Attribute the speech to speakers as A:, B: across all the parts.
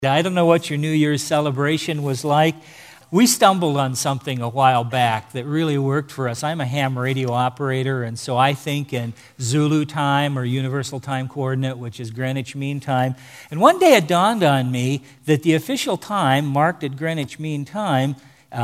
A: I don't know what your New Year's celebration was like. We stumbled on something a while back that really worked for us. I'm a ham radio operator, and so I think in Zulu time or Universal Time Coordinate, which is Greenwich Mean Time. And one day it dawned on me that the official time marked at Greenwich Mean Time,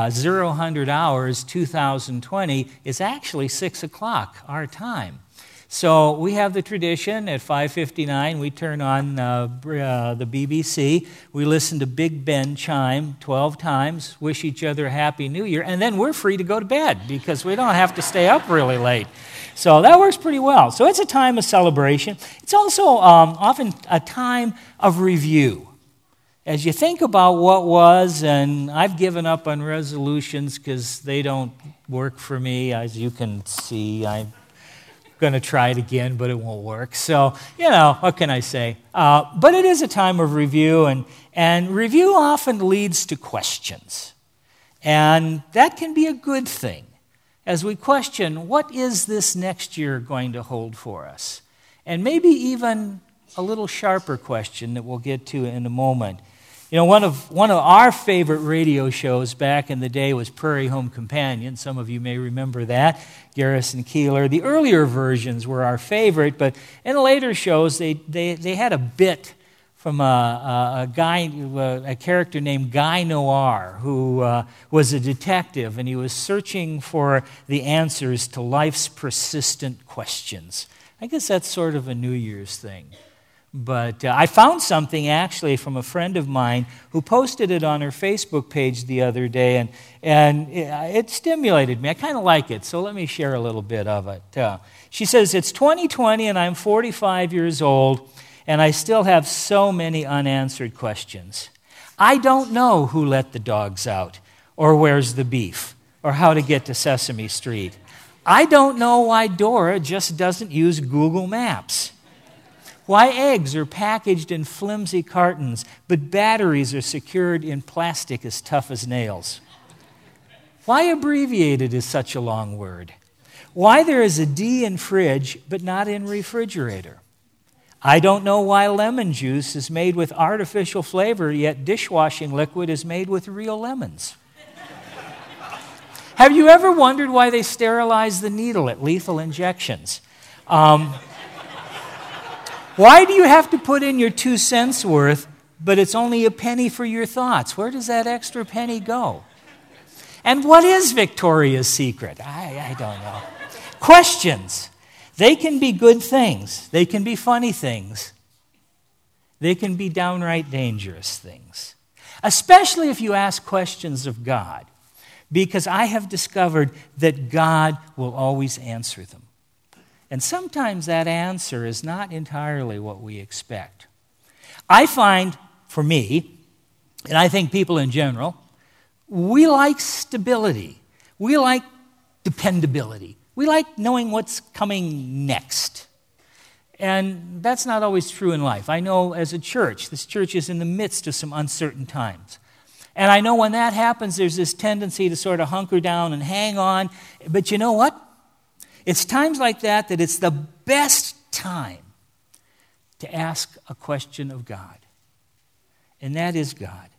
A: 0000 hours 2020, is actually 6 o'clock, our time. So we have the tradition at 5:59, we turn on the BBC, we listen to Big Ben chime 12 times, wish each other a Happy New Year, and then we're free to go to bed because we don't have to stay up really late. So that works pretty well. So it's a time of celebration. It's also often a time of review. As you think about what was, and I've given up on resolutions because they don't work for me, as you can see. I'm going to try it again, but it won't work. So, what can I say? But it is a time of review, and review often leads to questions. And that can be a good thing as we question, what is this next year going to hold for us? And maybe even a little sharper question that we'll get to in a moment. One of our favorite radio shows back in the day was Prairie Home Companion. Some of you may remember that, Garrison Keillor. The earlier versions were our favorite, but in the later shows, they had a bit from a character named Guy Noir, who was a detective, and he was searching for the answers to life's persistent questions. I guess that's sort of a New Year's thing. But I found something actually from a friend of mine who posted it on her Facebook page the other day, and it stimulated me. I kind of like it, so let me share a little bit of it. She says, "It's 2020 and I'm 45 years old, and I still have so many unanswered questions. I don't know who let the dogs out, or where's the beef, or how to get to Sesame Street. I don't know why Dora just doesn't use Google Maps. Why eggs are packaged in flimsy cartons, but batteries are secured in plastic as tough as nails. Why abbreviated is such a long word. Why there is a D in fridge, but not in refrigerator. I don't know why lemon juice is made with artificial flavor, yet dishwashing liquid is made with real lemons. Have you ever wondered why they sterilize the needle at lethal injections? Why do you have to put in your 2 cents worth, but it's only a penny for your thoughts? Where does that extra penny go? And what is Victoria's Secret? I don't know. Questions. They can be good things. They can be funny things. They can be downright dangerous things. Especially if you ask questions of God, because I have discovered that God will always answer them. And sometimes that answer is not entirely what we expect. I find, for me, and I think people in general, we like stability. We like dependability. We like knowing what's coming next. And that's not always true in life. I know as a church, this church is in the midst of some uncertain times. And I know when that happens, there's this tendency to sort of hunker down and hang on. But you know what? It's times like that it's the best time to ask a question of God. And that is, God,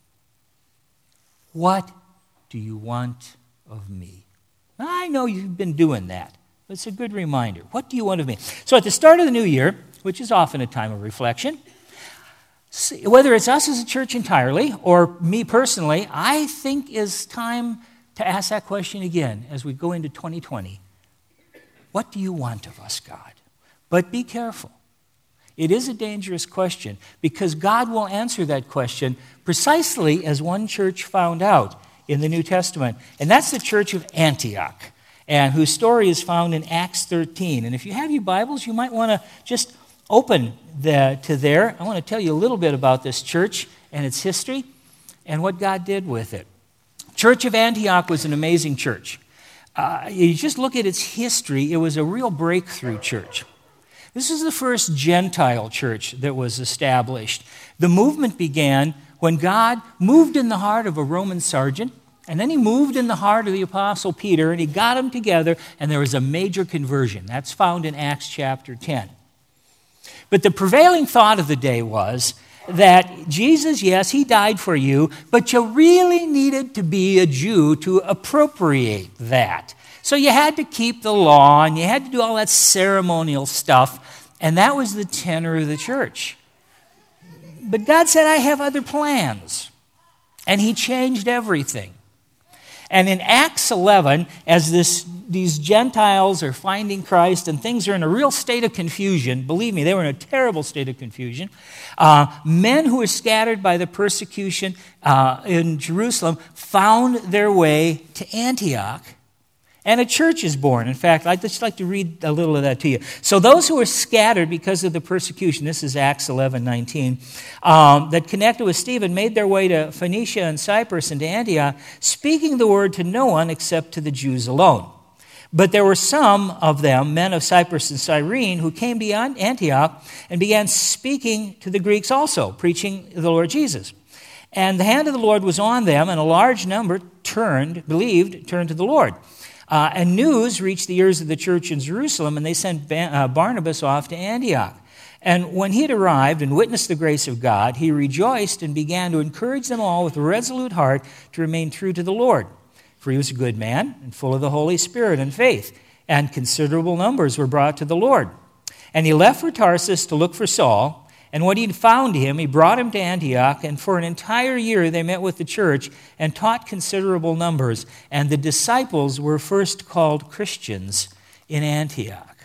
A: what do you want of me? I know you've been doing that, but it's a good reminder. What do you want of me? So at the start of the new year, which is often a time of reflection, whether it's us as a church entirely or me personally, I think is time to ask that question again as we go into 2020. What do you want of us, God? But be careful. It is a dangerous question because God will answer that question precisely as one church found out in the New Testament, and that's the church of Antioch, and whose story is found in Acts 13. And if you have your Bibles, you might want to just open to there. I want to tell you a little bit about this church and its history and what God did with it. Church of Antioch was an amazing church. You just look at its history, it was a real breakthrough church. This is the first Gentile church that was established. The movement began when God moved in the heart of a Roman sergeant, and then he moved in the heart of the Apostle Peter, and he got them together, and there was a major conversion. That's found in Acts chapter 10. But the prevailing thought of the day was that Jesus, yes, he died for you, but you really needed to be a Jew to appropriate that. So you had to keep the law, and you had to do all that ceremonial stuff, and that was the tenor of the church. But God said, I have other plans, and he changed everything. And in Acts 11, as these Gentiles are finding Christ and things are in a real state of confusion, believe me, they were in a terrible state of confusion, men who were scattered by the persecution in Jerusalem found their way to Antioch, and a church is born. In fact, I'd just like to read a little of that to you. So those who were scattered because of the persecution, this is Acts 11:19, that connected with Stephen, made their way to Phoenicia and Cyprus and to Antioch, speaking the word to no one except to the Jews alone. But there were some of them, men of Cyprus and Cyrene, who came beyond Antioch and began speaking to the Greeks also, preaching the Lord Jesus. And the hand of the Lord was on them, and a large number turned to the Lord. And news reached the ears of the church in Jerusalem, and they sent Barnabas off to Antioch. And when he had arrived and witnessed the grace of God, he rejoiced and began to encourage them all with a resolute heart to remain true to the Lord. For he was a good man and full of the Holy Spirit and faith, and considerable numbers were brought to the Lord. And he left for Tarsus to look for Saul, and when he had found him, he brought him to Antioch, and for an entire year they met with the church and taught considerable numbers, and the disciples were first called Christians in Antioch.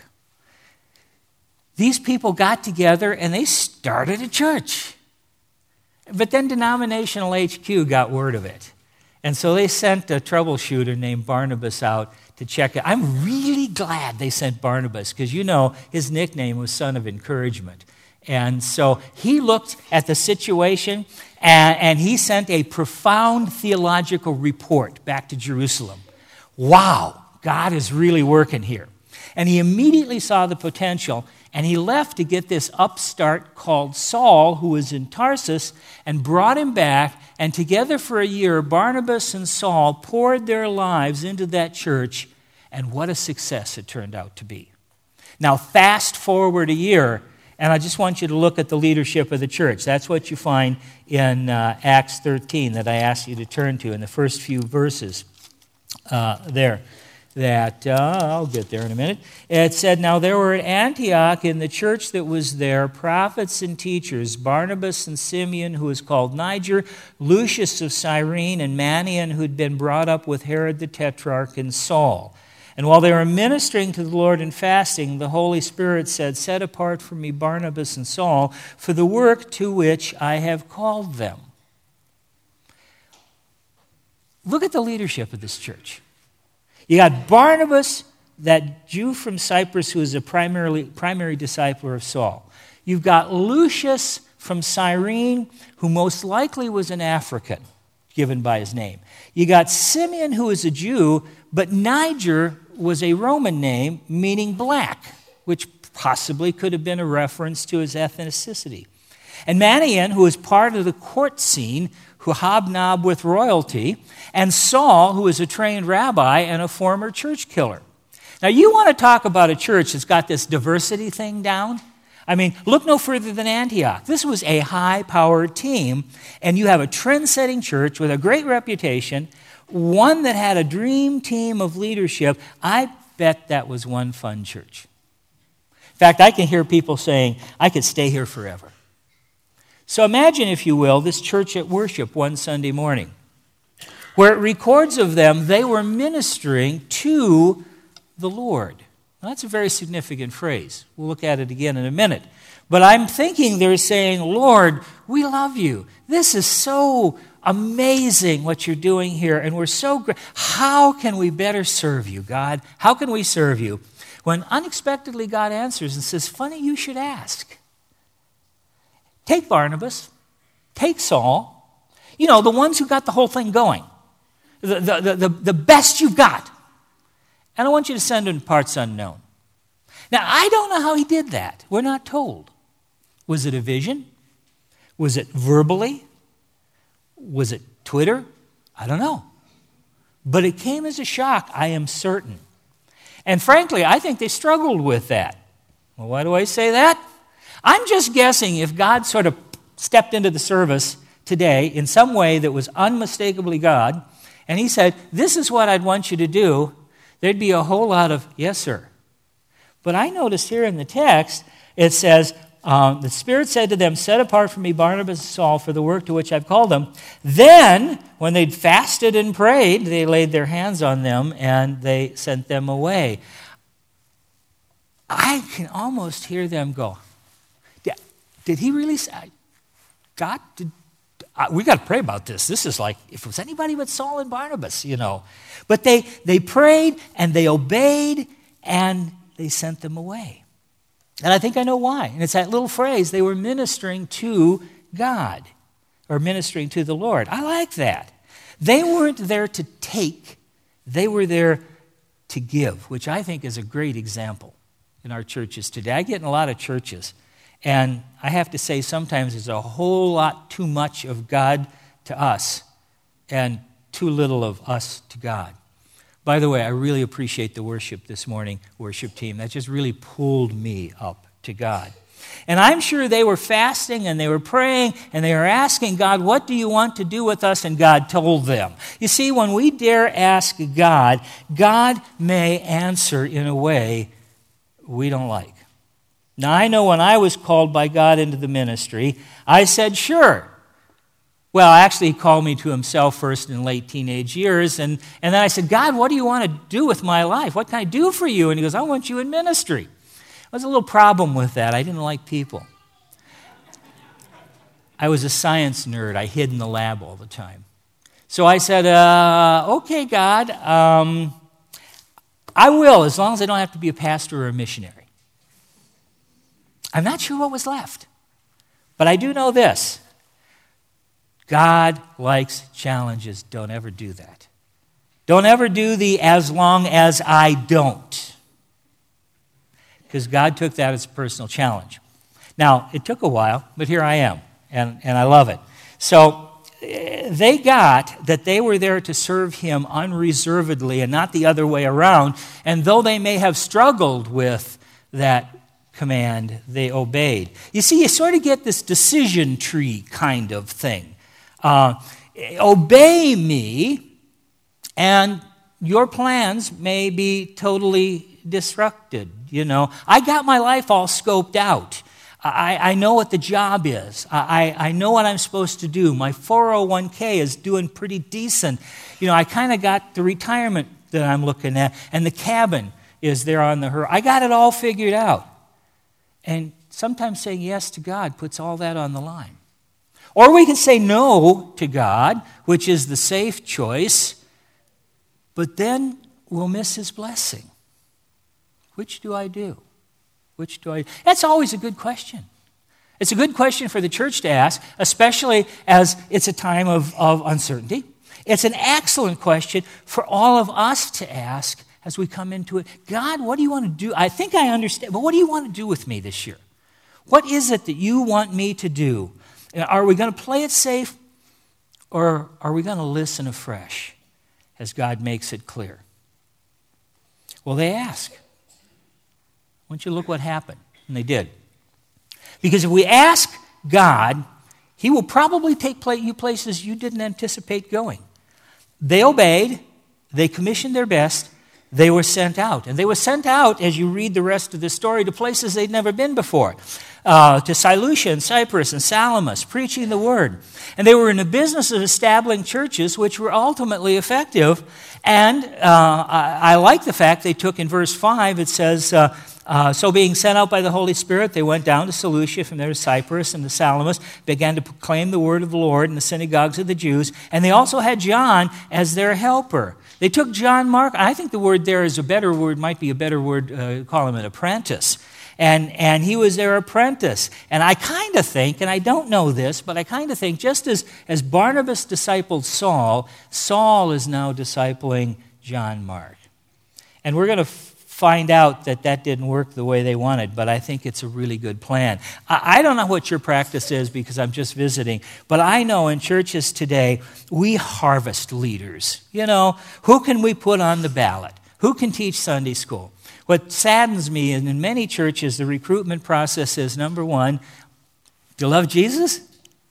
A: These people got together and they started a church. But then denominational HQ got word of it. And so they sent a troubleshooter named Barnabas out to check it. I'm really glad they sent Barnabas, because his nickname was Son of Encouragement. And so he looked at the situation, and he sent a profound theological report back to Jerusalem. Wow, God is really working here. And he immediately saw the potential, and he left to get this upstart called Saul, who was in Tarsus, and brought him back, and together for a year, Barnabas and Saul poured their lives into that church, and what a success it turned out to be. Now, fast forward a year, and I just want you to look at the leadership of the church. That's what you find in Acts 13 that I asked you to turn to in the first few verses there. I'll get there in a minute. It said, Now there were at Antioch in the church that was there prophets and teachers, Barnabas and Simeon, who was called Niger, Lucius of Cyrene, and Manaen, who had been brought up with Herod the Tetrarch, and Saul. And while they were ministering to the Lord and fasting, the Holy Spirit said, Set apart for me Barnabas and Saul for the work to which I have called them. Look at the leadership of this church. You got Barnabas, that Jew from Cyprus who is a primary discipler of Saul. You've got Lucius from Cyrene, who most likely was an African, given by his name. You got Simeon, who is a Jew, but Niger was a Roman name meaning black, which possibly could have been a reference to his ethnicity. And Manaen, who was part of the court scene, who hobnobbed with royalty, and Saul, who was a trained rabbi and a former church killer. Now, you want to talk about a church that's got this diversity thing down? I mean, look no further than Antioch. This was a high-powered team, and you have a trend-setting church with a great reputation, one that had a dream team of leadership. I bet that was one fun church. In fact, I can hear people saying, I could stay here forever. So imagine, if you will, this church at worship one Sunday morning, where it records of them, they were ministering to the Lord. Now, that's a very significant phrase. We'll look at it again in a minute. But I'm thinking they're saying, Lord, we love you. This is so amazing what you're doing here, and we're so great. How can we better serve you, God? How can we serve you? When unexpectedly God answers and says, funny you should ask. Take Barnabas, take Saul, the ones who got the whole thing going, the best you've got, and I want you to send them to parts unknown. Now, I don't know how he did that. We're not told. Was it a vision? Was it verbally? Was it Twitter? I don't know. But it came as a shock, I am certain. And frankly, I think they struggled with that. Well, why do I say that? I'm just guessing if God sort of stepped into the service today in some way that was unmistakably God, and he said, this is what I'd want you to do, there'd be a whole lot of, yes, sir. But I noticed here in the text, it says, the Spirit said to them, set apart for me Barnabas and Saul for the work to which I've called them. Then, when they'd fasted and prayed, they laid their hands on them and they sent them away. I can almost hear them go, did he really say, God, we got to pray about this. This is like, if it was anybody but Saul and Barnabas, But they prayed and they obeyed and they sent them away. And I think I know why. And it's that little phrase, they were ministering to God or ministering to the Lord. I like that. They weren't there to take, they were there to give, which I think is a great example in our churches today. I get in a lot of churches, and I have to say sometimes there's a whole lot too much of God to us and too little of us to God. By the way, I really appreciate the worship this morning, worship team. That just really pulled me up to God. And I'm sure they were fasting and they were praying and they were asking God, what do you want to do with us? And God told them. You see, when we dare ask God, God may answer in a way we don't like. Now, I know when I was called by God into the ministry, I said, sure. Well, actually, he called me to himself first in late teenage years, and then I said, God, what do you want to do with my life? What can I do for you? And he goes, I want you in ministry. There was a little problem with that. I didn't like people. I was a science nerd. I hid in the lab all the time. So I said, okay, God, I will, as long as I don't have to be a pastor or a missionary. I'm not sure what was left, but I do know this. God likes challenges. Don't ever do that. Don't ever do the as long as I don't. Because God took that as a personal challenge. Now, it took a while, but here I am, and I love it. So they got that they were there to serve him unreservedly and not the other way around. And though they may have struggled with that command, they obeyed. You see, you sort of get this decision tree kind of thing. Obey me, and your plans may be totally disrupted. I got my life all scoped out. I know what the job is. I know what I'm supposed to do. My 401k is doing pretty decent. I kind of got the retirement that I'm looking at, and the cabin is there on the horizon. I got it all figured out. And sometimes saying yes to God puts all that on the line. Or we can say no to God, which is the safe choice, but then we'll miss his blessing. Which do I do? Which do I do? That's always a good question. It's a good question for the church to ask, especially as it's a time of uncertainty. It's an excellent question for all of us to ask as we come into it. God, what do you want to do? I think I understand, but what do you want to do with me this year? What is it that you want me to do? Are we going to play it safe, or are we going to listen afresh as God makes it clear? Well, they ask. Why don't you look what happened? And they did. Because if we ask God, he will probably take you places you didn't anticipate going. They obeyed. They commissioned their best. They were sent out. And they were sent out, as you read the rest of the story, to places they'd never been before. To Seleucia and Cyprus and Salamis, preaching the word. And they were in the business of establishing churches which were ultimately effective. And I like the fact they took in verse 5, it says, so being sent out by the Holy Spirit, they went down to Seleucia, from there to Cyprus and to Salamis, began to proclaim the word of the Lord in the synagogues of the Jews. And they also had John as their helper. They took John Mark. I think the word there is a better word, might be a better word, call him an apprentice. And he was their apprentice. And I kind of think, and I don't know this, but I kind of think just as Barnabas discipled Saul, Saul is now discipling John Mark. And we're going to find out that didn't work the way they wanted, but I think it's a really good plan. I don't know what your practice is because I'm just visiting, but I know in churches today, we harvest leaders. Who can we put on the ballot? Who can teach Sunday school? What saddens me, and in many churches, the recruitment process is, number one, do you love Jesus?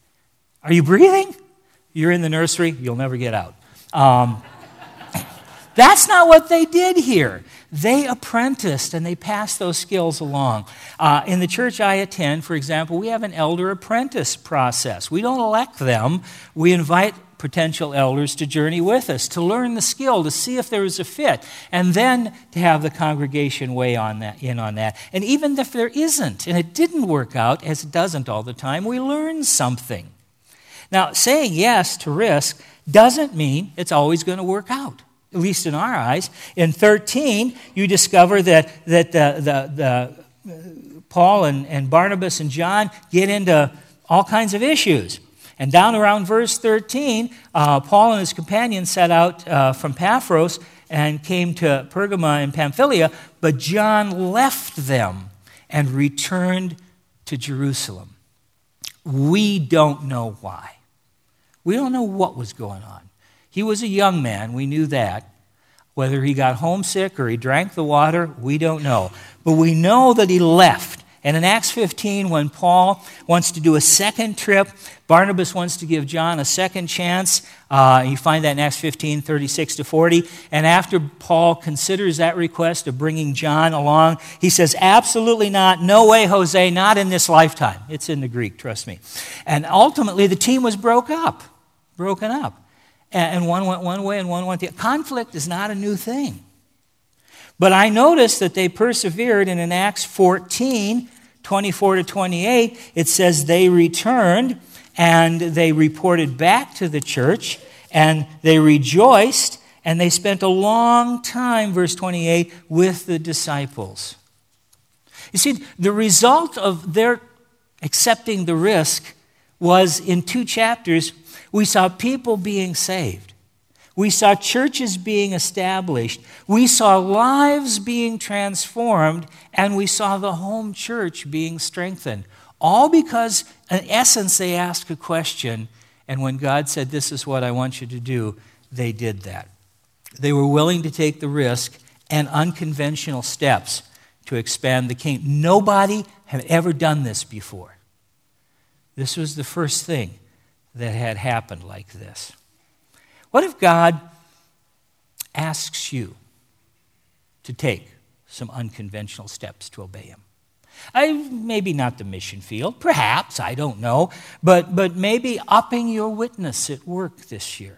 A: Are you breathing? You're in the nursery. You'll never get out. That's not what they did here. They apprenticed and they passed those skills along. In the church I attend, for example, we have an elder apprentice process. We don't elect them. We invite potential elders to journey with us, to learn the skill, to see if there is a fit, and then to have the congregation weigh in on that. And even if there isn't, and it didn't work out, as it doesn't all the time, we learn something. Now, saying yes to risk doesn't mean it's always going to work out, at least in our eyes. In 13, you discover that Paul and Barnabas and John get into all kinds of issues. And down around verse 13, Paul and his companions set out from Paphos and came to Pergama in Pamphylia, but John left them and returned to Jerusalem. We don't know why. We don't know what was going on. He was a young man, we knew that. Whether he got homesick or he drank the water, we don't know. But we know that he left. And in Acts 15, when Paul wants to do a second trip, Barnabas wants to give John a second chance. You find that in Acts 15, 36 to 40. And after Paul considers that request of bringing John along, he says, absolutely not. No way, Jose, not in this lifetime. It's in the Greek, trust me. And ultimately, the team was broken up. And one went one way and one went the other. Conflict is not a new thing. But I noticed that they persevered, and in Acts 14, 24 to 28, it says they returned and they reported back to the church and they rejoiced and they spent a long time, verse 28, with the disciples. You see, the result of their accepting the risk was in 2 chapters, we saw people being saved. We saw churches being established. We saw lives being transformed. And we saw the home church being strengthened. All because, in essence, they asked a question. And when God said, this is what I want you to do, they did that. They were willing to take the risk and unconventional steps to expand the kingdom. Nobody had ever done this before. This was the first thing that had happened like this. What if God asks you to take some unconventional steps to obey Him? Maybe not the mission field, perhaps, I don't know, but maybe upping your witness at work this year.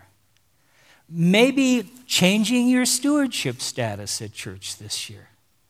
A: Maybe changing your stewardship status at church this year.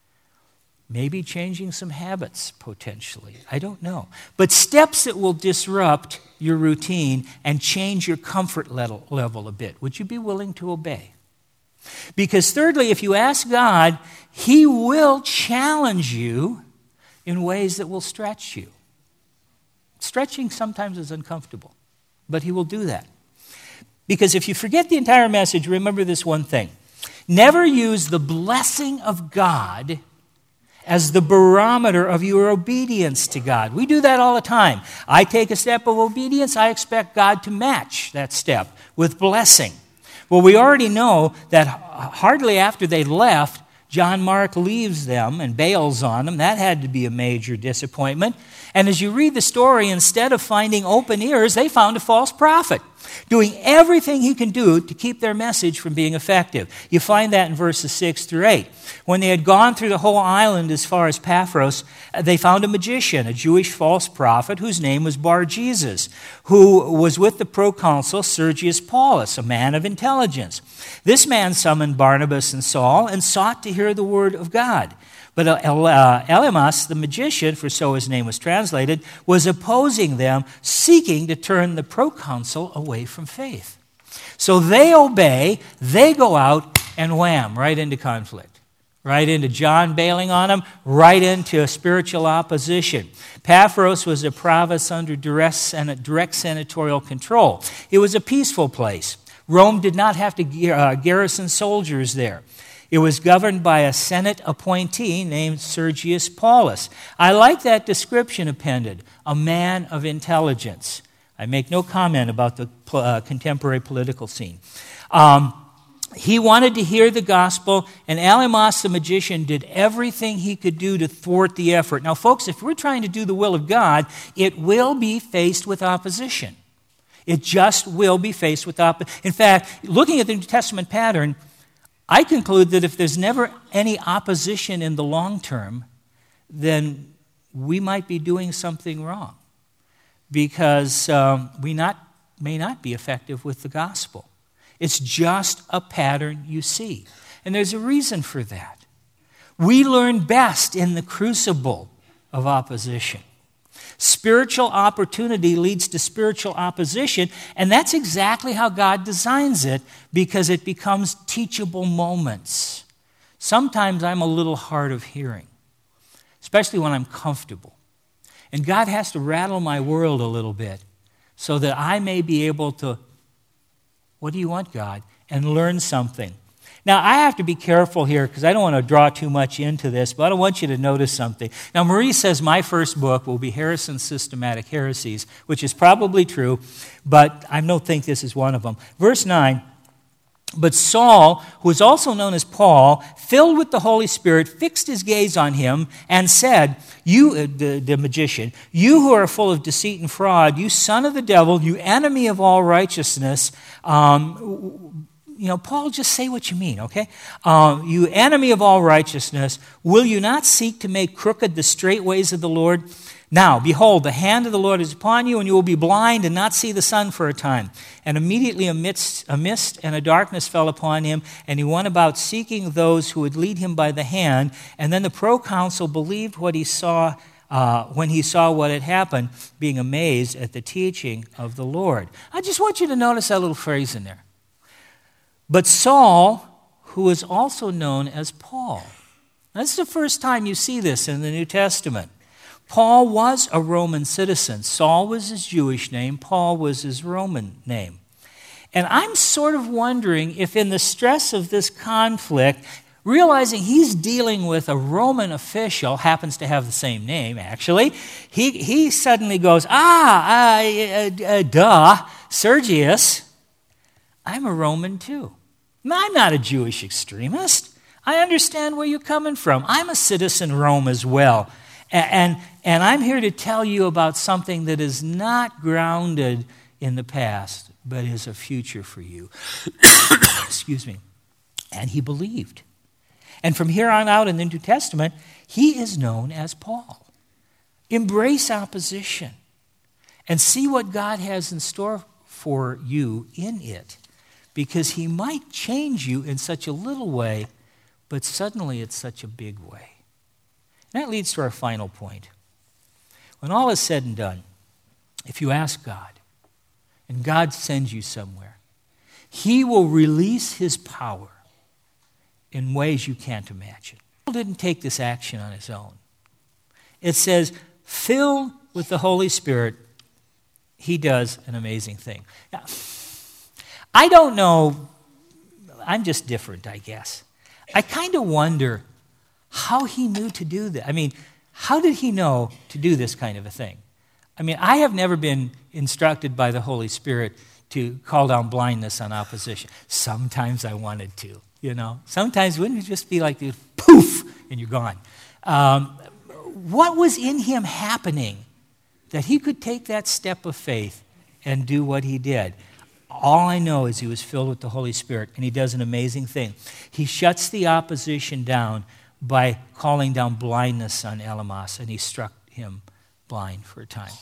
A: Maybe changing some habits, potentially. I don't know. But steps that will disrupt your routine and change your comfort level a bit. Would you be willing to obey? Because thirdly, if you ask God, He will challenge you in ways that will stretch you. Stretching sometimes is uncomfortable, but He will do that. Because if you forget the entire message, remember this one thing. Never use the blessing of God as the barometer of your obedience to God. We do that all the time. I take a step of obedience, I expect God to match that step with blessing. Well, we already know that hardly after they left, John Mark leaves them and bails on them. That had to be a major disappointment. And as you read the story, instead of finding open ears, they found a false prophet, doing everything he can do to keep their message from being effective. You find that in verses 6 through 8. When they had gone through the whole island as far as Paphos, they found a magician, a Jewish false prophet, whose name was Bar-Jesus, who was with the proconsul Sergius Paulus, a man of intelligence. This man summoned Barnabas and Saul and sought to hear the word of God. But Elymas, the magician, for so his name was translated, was opposing them, seeking to turn the proconsul away from faith. So they obey, they go out, and wham, right into conflict. Right into John bailing on them, right into a spiritual opposition. Paphos was a province under direct senatorial control. It was a peaceful place. Rome did not have to garrison soldiers there. It was governed by a Senate appointee named Sergius Paulus. I like that description appended, a man of intelligence. I make no comment about the contemporary political scene. He wanted to hear the gospel, and Elymas the magician did everything he could do to thwart the effort. Now, folks, if we're trying to do the will of God, it will be faced with opposition. It just will be faced with opposition. In fact, looking at the New Testament pattern, I conclude that if there's never any opposition in the long term, then we might be doing something wrong, because we may not be effective with the gospel. It's just a pattern you see. And there's a reason for that. We learn best in the crucible of opposition. Spiritual opportunity leads to spiritual opposition, and that's exactly how God designs it, because it becomes teachable moments. Sometimes I'm a little hard of hearing, especially when I'm comfortable. And God has to rattle my world a little bit so that I may be able to, what do you want, God? And learn something. Now, I have to be careful here because I don't want to draw too much into this, but I want you to notice something. Now, Marie says my first book will be Harrison's Systematic Heresies, which is probably true, but I don't think this is one of them. Verse 9, but Saul, who is also known as Paul, filled with the Holy Spirit, fixed his gaze on him and said, you, the magician, you who are full of deceit and fraud, you son of the devil, you enemy of all righteousness, Paul, just say what you mean, okay? You enemy of all righteousness, will you not seek to make crooked the straight ways of the Lord? Now, behold, the hand of the Lord is upon you, and you will be blind and not see the sun for a time. And immediately a mist and a darkness fell upon him, and he went about seeking those who would lead him by the hand. And then the proconsul believed what he saw when he saw what had happened, being amazed at the teaching of the Lord. I just want you to notice that little phrase in there. But Saul, who is also known as Paul. That's the first time you see this in the New Testament. Paul was a Roman citizen. Saul was his Jewish name. Paul was his Roman name. And I'm sort of wondering if in the stress of this conflict, realizing he's dealing with a Roman official, happens to have the same name, actually, he suddenly goes, Sergius, I'm a Roman too. I'm not a Jewish extremist. I understand where you're coming from. I'm a citizen of Rome as well. And I'm here to tell you about something that is not grounded in the past, but is a future for you. Excuse me. And he believed. And from here on out in the New Testament, he is known as Paul. Embrace opposition and see what God has in store for you in it, because he might change you in such a little way, but suddenly it's such a big way. And that leads to our final point. When all is said and done, if you ask God, and God sends you somewhere, he will release his power in ways you can't imagine. Paul didn't take this action on his own. It says, filled with the Holy Spirit, he does an amazing thing. Now, I don't know, I'm just different, I guess. I kind of wonder how he knew to do that. I mean, how did he know to do this kind of a thing? I mean, I have never been instructed by the Holy Spirit to call down blindness on opposition. Sometimes I wanted to, Sometimes wouldn't it just be like, poof, and you're gone. What was in him happening that he could take that step of faith and do what he did? All I know is he was filled with the Holy Spirit, and he does an amazing thing. He shuts the opposition down by calling down blindness on Elymas, and he struck him blind for a time.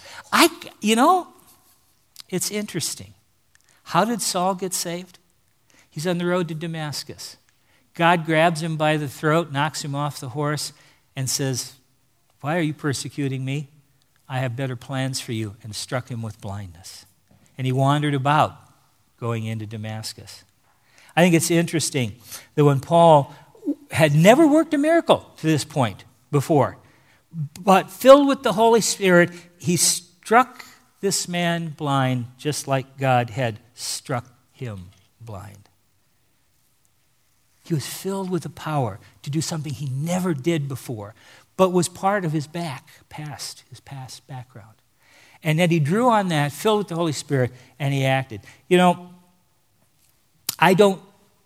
A: It's interesting. How did Saul get saved? He's on the road to Damascus. God grabs him by the throat, knocks him off the horse, and says, why are you persecuting me? I have better plans for you, and struck him with blindness. And he wandered about, going into Damascus. I think it's interesting that when Paul had never worked a miracle to this point before, but filled with the Holy Spirit, he struck this man blind just like God had struck him blind. He was filled with the power to do something he never did before, but was part of his past background. And then he drew on that, filled with the Holy Spirit, and he acted. I don't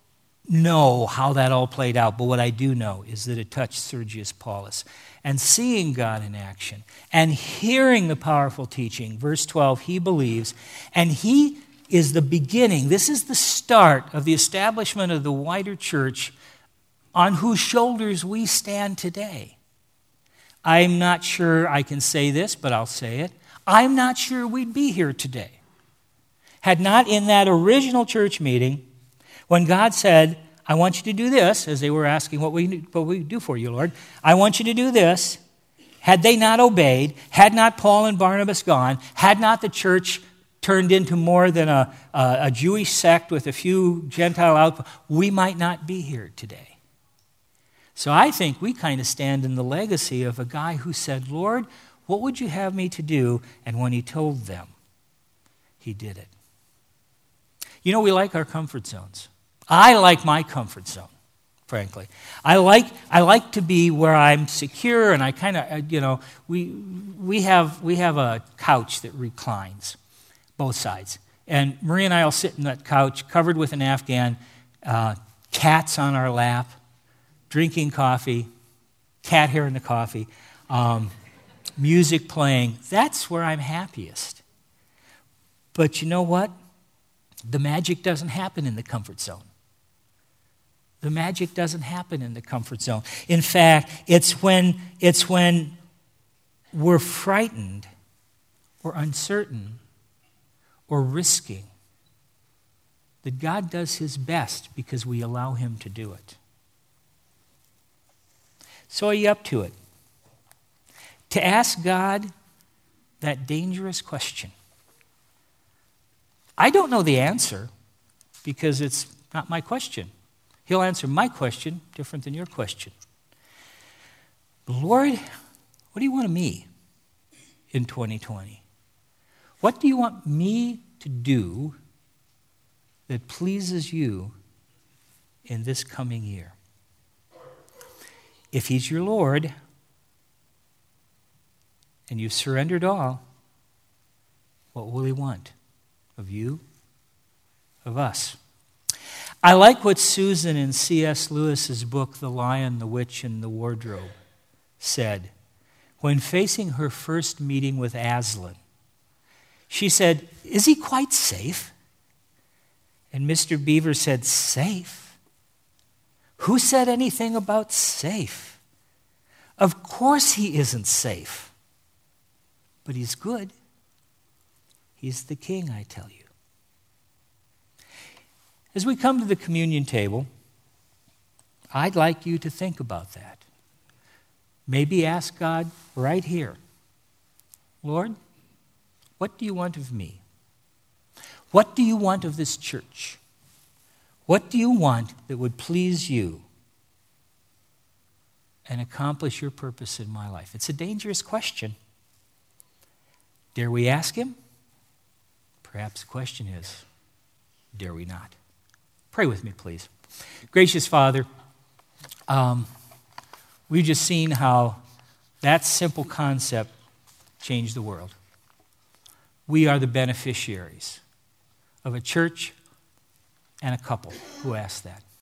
A: know how that all played out, but what I do know is that it touched Sergius Paulus. And seeing God in action and hearing the powerful teaching, verse 12, he believes, and he is the beginning. This is the start of the establishment of the wider church on whose shoulders we stand today. I'm not sure I can say this, but I'll say it. I'm not sure we'd be here today had not in that original church meeting, when God said, I want you to do this, as they were asking, what we do for you, Lord? I want you to do this. Had they not obeyed, had not Paul and Barnabas gone, had not the church turned into more than a Jewish sect with a few Gentile outposts, we might not be here today. So I think we kind of stand in the legacy of a guy who said, Lord, what would you have me to do? And when he told them, he did it. You know, we like our comfort zones. I like my comfort zone, frankly. I like to be where I'm secure, and I kind of, we have a couch that reclines, both sides. And Marie and I will sit in that couch covered with an Afghan, cats on our lap, drinking coffee, cat hair in the coffee, music playing. That's where I'm happiest. But you know what? The magic doesn't happen in the comfort zone. The magic doesn't happen in the comfort zone. In fact, it's when we're frightened or uncertain or risking that God does his best because we allow him to do it. So are you up to it? To ask God that dangerous question. I don't know the answer because it's not my question. He'll answer my question different than your question. But Lord, what do you want of me in 2020? What do you want me to do that pleases you in this coming year? If he's your Lord and you've surrendered all, what will he want? Of you? Of us? I like what Susan in C.S. Lewis's book, The Lion, the Witch, and the Wardrobe, said when facing her first meeting with Aslan. She said, is he quite safe? And Mr. Beaver said, safe? Who said anything about safe? Of course he isn't safe. But he's good. He's the king, I tell you. As we come to the communion table, I'd like you to think about that. Maybe ask God right here, Lord, what do you want of me? What do you want of this church? What do you want that would please you and accomplish your purpose in my life? It's a dangerous question. Dare we ask him? Perhaps the question is, dare we not? Pray with me, please. Gracious Father, we've just seen how that simple concept changed the world. We are the beneficiaries of a church and a couple who asked that.